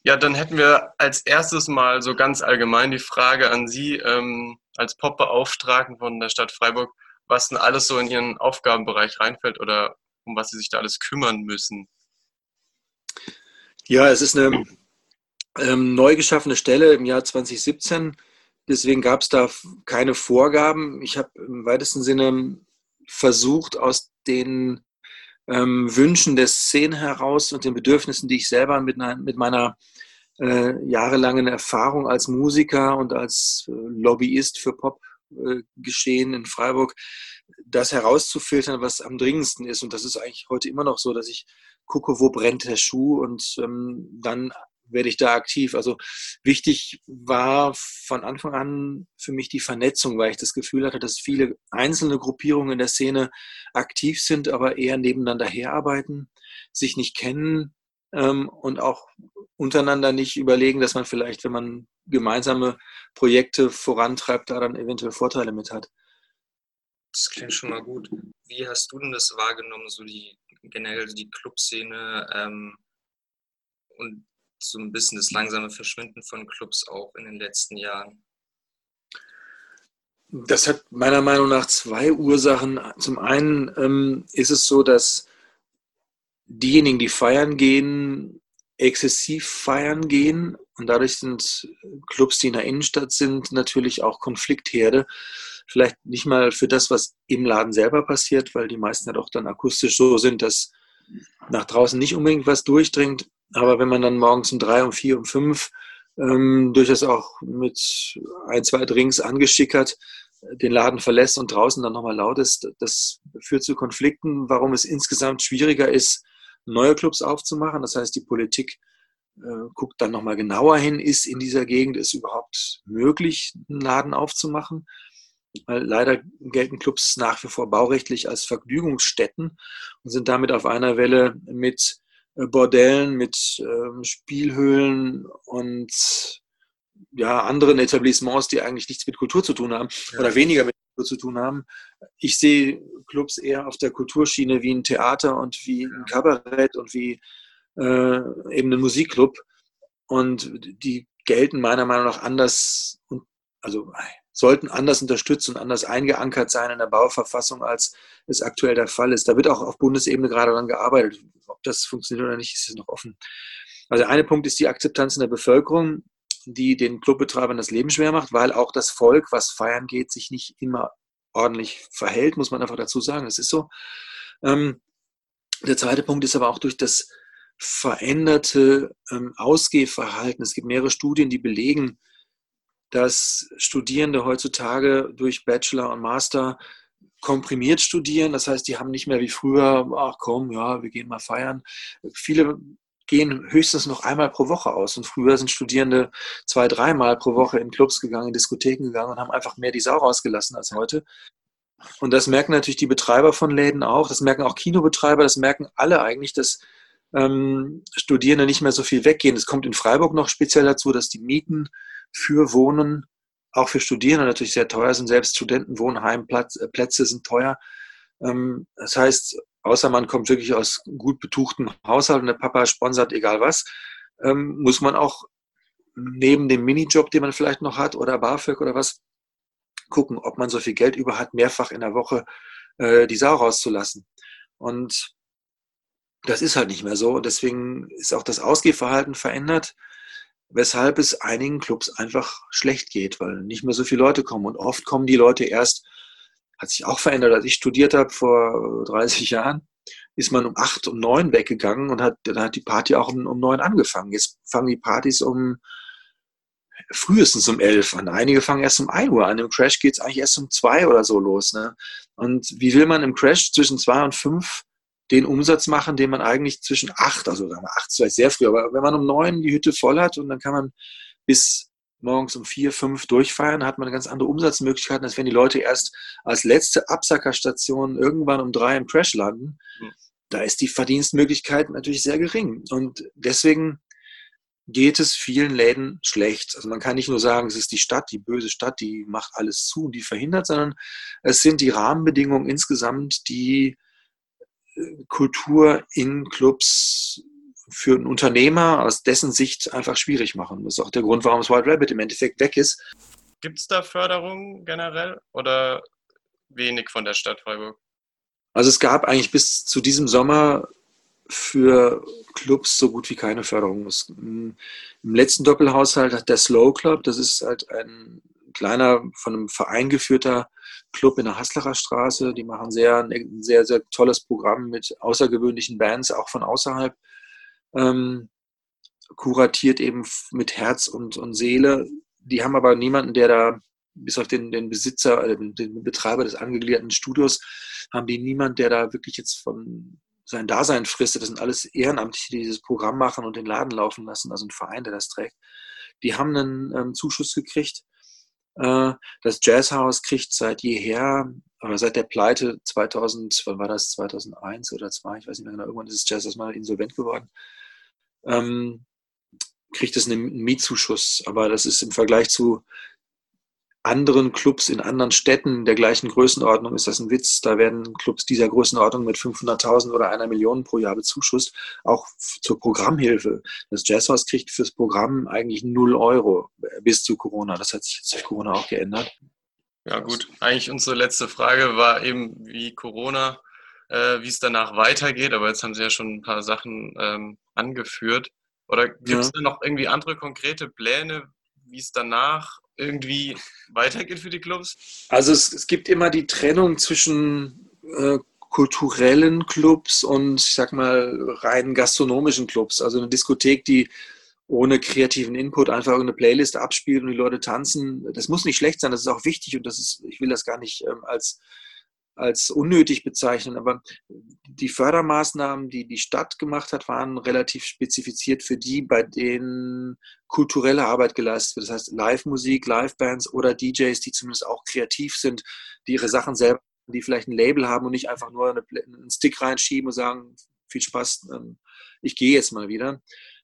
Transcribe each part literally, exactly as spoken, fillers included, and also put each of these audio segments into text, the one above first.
Ja, dann hätten wir als erstes mal so ganz allgemein die Frage an Sie, ähm, als Pop-Beauftragten von der Stadt Freiburg, was denn alles so in Ihren Aufgabenbereich reinfällt oder um was Sie sich da alles kümmern müssen. Ja, es ist eine ähm, neu geschaffene Stelle im Jahr zwanzig siebzehn. Deswegen gab es da f- keine Vorgaben. Ich habe im weitesten Sinne versucht, aus den ähm, Wünschen der Szene heraus und den Bedürfnissen, die ich selber mit, einer, mit meiner äh, jahrelangen Erfahrung als Musiker und als äh, Lobbyist für Popgeschehen äh, in Freiburg, das herauszufiltern, was am dringendsten ist. Und das ist eigentlich heute immer noch so, dass ich gucke, wo brennt der Schuh und ähm, dann werde ich da aktiv. Also wichtig war von Anfang an für mich die Vernetzung, weil ich das Gefühl hatte, dass viele einzelne Gruppierungen in der Szene aktiv sind, aber eher nebeneinander herarbeiten, sich nicht kennen ähm, und auch untereinander nicht überlegen, dass man vielleicht, wenn man gemeinsame Projekte vorantreibt, da dann eventuell Vorteile mit hat. Das klingt schon mal gut. Wie hast du denn das wahrgenommen, so die generell die Clubszene ähm, und so ein bisschen das langsame Verschwinden von Clubs auch in den letzten Jahren? Das hat meiner Meinung nach zwei Ursachen. Zum einen ähm, ist es so, dass diejenigen, die feiern gehen, exzessiv feiern gehen. Und dadurch sind Clubs, die in der Innenstadt sind, natürlich auch Konfliktherde. Vielleicht nicht mal für das, was im Laden selber passiert, weil die meisten ja doch dann akustisch so sind, dass nach draußen nicht unbedingt was durchdringt. Aber wenn man dann morgens um drei, um vier, um fünf ähm, durchaus auch mit ein, zwei Drinks angeschickert den Laden verlässt und draußen dann nochmal laut ist, das führt zu Konflikten, warum es insgesamt schwieriger ist, neue Clubs aufzumachen. Das heißt, die Politik äh, guckt dann nochmal genauer hin, ist in dieser Gegend es überhaupt möglich, einen Laden aufzumachen? Weil leider gelten Clubs nach wie vor baurechtlich als Vergnügungsstätten und sind damit auf einer Welle mit äh, Bordellen, mit ähm, Spielhöhlen und ja, anderen Etablissements, die eigentlich nichts mit Kultur zu tun haben Ja. oder weniger mit Kultur zu tun haben. Ich sehe Clubs eher auf der Kulturschiene wie ein Theater und wie ein Kabarett und wie äh, eben ein Musikclub. Und die gelten meiner Meinung nach anders und also sollten anders unterstützt und anders eingeankert sein in der Bauverfassung, als es aktuell der Fall ist. Da wird auch auf Bundesebene gerade daran gearbeitet. Ob das funktioniert oder nicht, ist es noch offen. Also der eine Punkt ist die Akzeptanz in der Bevölkerung, die den Clubbetreibern das Leben schwer macht, weil auch das Volk, was feiern geht, sich nicht immer ordentlich verhält, muss man einfach dazu sagen. Das ist so. Ähm, der zweite Punkt ist aber auch durch das veränderte ähm, Ausgehverhalten. Es gibt mehrere Studien, die belegen, dass Studierende heutzutage durch Bachelor und Master komprimiert studieren. Das heißt, die haben nicht mehr wie früher, ach komm, ja, wir gehen mal feiern. Viele gehen höchstens noch einmal pro Woche aus. Und früher sind Studierende zwei, dreimal pro Woche in Clubs gegangen, in Diskotheken gegangen und haben einfach mehr die Sau rausgelassen als heute. Und das merken natürlich die Betreiber von Läden auch, das merken auch Kinobetreiber, das merken alle eigentlich, dass ähm, Studierende nicht mehr so viel weggehen. Es kommt in Freiburg noch speziell dazu, dass die Mieten für Wohnen auch für Studierende natürlich sehr teuer sind. Selbst Studentenwohnheimplätze sind teuer. Ähm, das heißt, außer man kommt wirklich aus gut betuchtem Haushalt und der Papa sponsert egal was, ähm, muss man auch neben dem Minijob, den man vielleicht noch hat oder BAföG oder was, gucken, ob man so viel Geld über hat, mehrfach in der Woche äh, die Sau rauszulassen. Und das ist halt nicht mehr so. Und deswegen ist auch das Ausgehverhalten verändert, weshalb es einigen Clubs einfach schlecht geht, weil nicht mehr so viele Leute kommen. Und oft kommen die Leute erst, hat sich auch verändert, als ich studiert habe vor dreißig Jahren, ist man um acht, um neun weggegangen und hat, dann hat die Party auch um, um neun angefangen. Jetzt fangen die Partys um frühestens um elf an. Einige fangen erst um ein Uhr an. Im Crash geht es eigentlich erst um zwei oder so los. Ne? Und wie will man im Crash zwischen zwei und fünf den Umsatz machen, den man eigentlich zwischen acht, also sagen wir acht ist vielleicht sehr früh, aber wenn man um neun die Hütte voll hat und dann kann man bis morgens um vier, fünf durchfeiern, hat man eine ganz andere Umsatzmöglichkeiten, als wenn die Leute erst als letzte Absackerstation irgendwann um drei im Crash landen. Da ist die Verdienstmöglichkeit natürlich sehr gering. Und deswegen geht es vielen Läden schlecht. Also man kann nicht nur sagen, es ist die Stadt, die böse Stadt, die macht alles zu und die verhindert, sondern es sind die Rahmenbedingungen insgesamt, die Kultur in Clubs für einen Unternehmer aus dessen Sicht einfach schwierig machen. Das ist auch der Grund, warum das White Rabbit im Endeffekt weg ist. Gibt es da Förderung generell oder wenig von der Stadt Freiburg? Also es gab eigentlich bis zu diesem Sommer für Clubs so gut wie keine Förderung. Es, Im letzten Doppelhaushalt hat der Slow Club, das ist halt ein kleiner, von einem Verein geführter Club in der Haslacher Straße. Die machen sehr, ein sehr, sehr tolles Programm mit außergewöhnlichen Bands, auch von außerhalb. Ähm, kuratiert eben mit Herz und, und Seele. Die haben aber niemanden, der da, bis auf den, den Besitzer, äh, den Betreiber des angegliederten Studios, haben die niemand, der da wirklich jetzt von sein Dasein fristet. Das sind alles Ehrenamtliche, die dieses Programm machen und den Laden laufen lassen, also ein Verein, der das trägt. Die haben einen ähm, Zuschuss gekriegt. Äh, das Jazzhaus kriegt seit jeher, oder seit der Pleite zweitausend, wann war das, zweitausendeins oder zweitausendzwei, ich weiß nicht mehr genau, irgendwann ist das Jazzhaus mal insolvent geworden, ähm, kriegt es einen Mietzuschuss. Aber das ist im Vergleich zu anderen Clubs in anderen Städten der gleichen Größenordnung, ist das ein Witz. Da werden Clubs dieser Größenordnung mit fünfhunderttausend oder einer Million pro Jahr bezuschusst, auch zur Programmhilfe. Das Jazzhaus kriegt fürs Programm eigentlich null Euro bis zu Corona. Das hat sich jetzt durch Corona auch geändert. Ja gut, eigentlich unsere letzte Frage war eben, wie Corona, äh, wie es danach weitergeht, aber jetzt haben Sie ja schon ein paar Sachen ähm, angeführt. Oder gibt es Ja. da noch irgendwie andere konkrete Pläne, wie es danach irgendwie weitergeht für die Clubs? Also es, es gibt immer die Trennung zwischen äh, kulturellen Clubs und, ich sag mal, rein gastronomischen Clubs. Also eine Diskothek, die ohne kreativen Input einfach eine Playlist abspielt und die Leute tanzen. Das muss nicht schlecht sein, das ist auch wichtig und das ist, ich will das gar nicht ähm, als, als unnötig bezeichnen, aber die Fördermaßnahmen, die die Stadt gemacht hat, waren relativ spezifiziert für die, bei denen kulturelle Arbeit geleistet wird. Das heißt Live-Musik, Live-Bands oder D Js, die zumindest auch kreativ sind, die ihre Sachen selber, die vielleicht ein Label haben und nicht einfach nur eine, einen Stick reinschieben und sagen, viel Spaß, ich gehe jetzt mal wieder.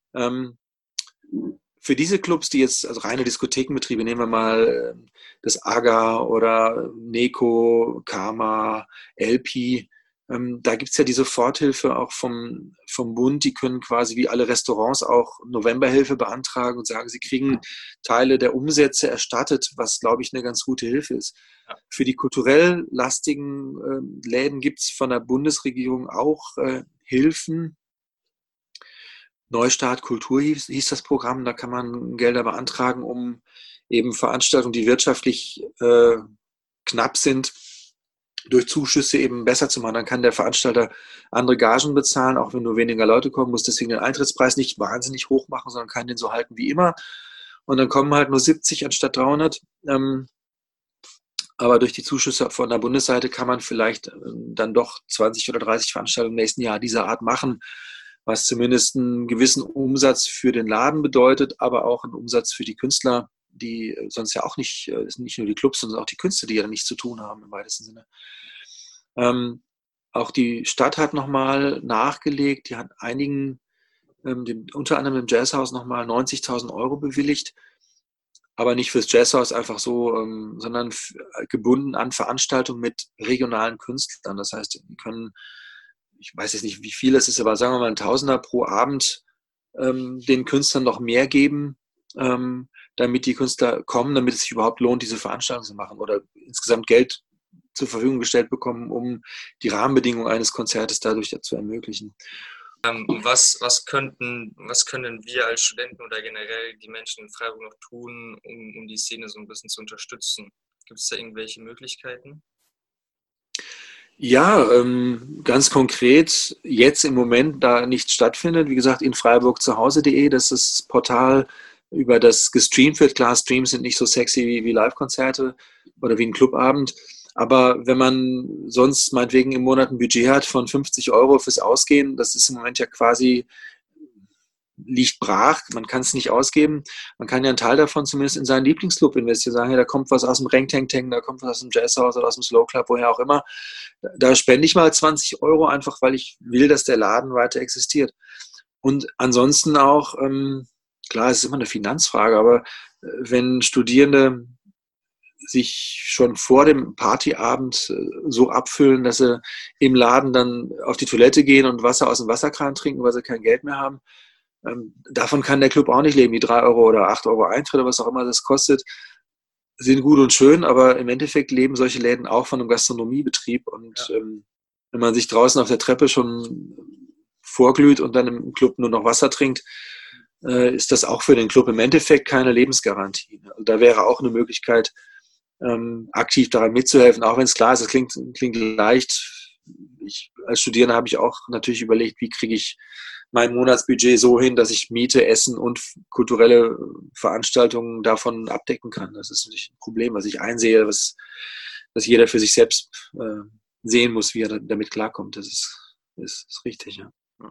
Für diese Clubs, die jetzt, also reine Diskothekenbetriebe, nehmen wir mal das AGA oder Neko, Karma, L P, ähm, da gibt es ja die Soforthilfe auch vom, vom Bund, die können quasi wie alle Restaurants auch Novemberhilfe beantragen und sagen, sie kriegen Teile der Umsätze erstattet, was, glaube ich, eine ganz gute Hilfe ist. Ja. Für die kulturell lastigen äh, Läden gibt es von der Bundesregierung auch äh, Hilfen. Neustart Kultur hieß, hieß das Programm, da kann man Gelder beantragen, um eben Veranstaltungen, die wirtschaftlich äh, knapp sind, durch Zuschüsse eben besser zu machen. Dann kann der Veranstalter andere Gagen bezahlen, auch wenn nur weniger Leute kommen, muss deswegen den Eintrittspreis nicht wahnsinnig hoch machen, sondern kann den so halten wie immer. Und dann kommen halt nur siebzig anstatt dreihundert. Ähm, aber durch die Zuschüsse von der Bundesseite kann man vielleicht äh, dann doch zwanzig oder dreißig Veranstaltungen im nächsten Jahr dieser Art machen, was zumindest einen gewissen Umsatz für den Laden bedeutet, aber auch einen Umsatz für die Künstler, die sonst ja auch nicht, es sind nicht nur die Clubs, sondern auch die Künstler, die ja nichts zu tun haben im weitesten Sinne. Ähm, auch die Stadt hat nochmal nachgelegt, die hat einigen, ähm, dem, unter anderem dem Jazzhaus nochmal neunzigtausend Euro bewilligt, aber nicht fürs Jazzhaus einfach so, ähm, sondern f- gebunden an Veranstaltungen mit regionalen Künstlern. Das heißt, die können, ich weiß jetzt nicht, wie viel es ist, aber sagen wir mal ein Tausender pro Abend ähm, den Künstlern noch mehr geben, ähm, damit die Künstler kommen, damit es sich überhaupt lohnt, diese Veranstaltung zu machen oder insgesamt Geld zur Verfügung gestellt bekommen, um die Rahmenbedingungen eines Konzertes dadurch zu ermöglichen. Ähm, was, was, könnten, was können wir als Studenten oder generell die Menschen in Freiburg noch tun, um, um die Szene so ein bisschen zu unterstützen? Gibt es da irgendwelche Möglichkeiten? Ja, ähm, ganz konkret jetzt im Moment, da nichts stattfindet, wie gesagt, in freiburg zu hause punkt de, das ist das Portal, über das gestreamt wird. Klar, Streams sind nicht so sexy wie, wie Live-Konzerte oder wie ein Clubabend, aber wenn man sonst meinetwegen im Monat ein Budget hat von fünfzig Euro fürs Ausgehen, das ist im Moment ja quasi, liegt brach, man kann es nicht ausgeben. Man kann ja einen Teil davon zumindest in seinen Lieblingsclub investieren, sagen, hey, da kommt was aus dem Reng Teng Teng, da kommt was aus dem Jazzhaus oder aus dem Slow Club, woher auch immer. Da spende ich mal zwanzig Euro einfach, weil ich will, dass der Laden weiter existiert. Und ansonsten auch, ähm, klar, es ist immer eine Finanzfrage, aber äh, wenn Studierende sich schon vor dem Partyabend so abfüllen, dass sie im Laden dann auf die Toilette gehen und Wasser aus dem Wasserkran trinken, weil sie kein Geld mehr haben. Ähm, davon kann der Club auch nicht leben. Die drei Euro oder acht Euro Eintritt oder was auch immer das kostet, sind gut und schön, aber im Endeffekt leben solche Läden auch von einem Gastronomiebetrieb. Und Ja. ähm, wenn man sich draußen auf der Treppe schon vorglüht und dann im Club nur noch Wasser trinkt, äh, ist das auch für den Club im Endeffekt keine Lebensgarantie. Also da wäre auch eine Möglichkeit, ähm, aktiv daran mitzuhelfen, auch wenn es klar ist, es klingt, klingt leicht. Ich, als Studierender habe ich auch natürlich überlegt, wie kriege ich mein Monatsbudget so hin, dass ich Miete, Essen und kulturelle Veranstaltungen davon abdecken kann. Das ist natürlich ein Problem, was ich einsehe, was, was jeder für sich selbst äh, sehen muss, wie er damit klarkommt. Das ist, ist, ist richtig, ja.